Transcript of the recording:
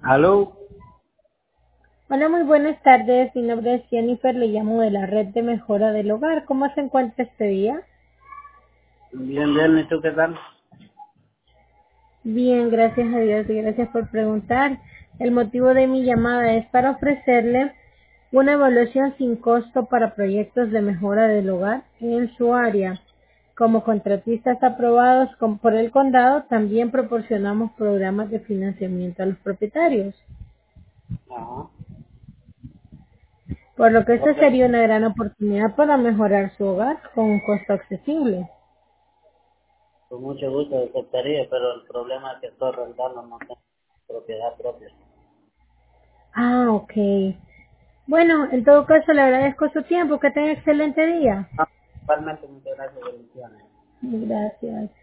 Aló, Hola, muy buenas tardes. Mi nombre es Jennifer, le llamo de la red de mejora del hogar. ¿Cómo se encuentra este día? bien, bien, ¿y tú qué tal? Bien, gracias a Dios y gracias por preguntar. El motivo de mi llamada es para ofrecerle una evaluación sin costo para proyectos de mejora del hogar en su área. Como contratistas aprobados por el condado, también proporcionamos programas de financiamiento a los propietarios, Ajá. por lo que esta Ok, sería una gran oportunidad para mejorar su hogar con un costo accesible. con mucho gusto aceptaría, pero el problema es que estoy rentando, no tengo propiedad propia. Ah, ok. Bueno, en todo caso le agradezco su tiempo. Que tenga excelente día. Ah, igualmente, muchas gracias, bendiciones. Gracias.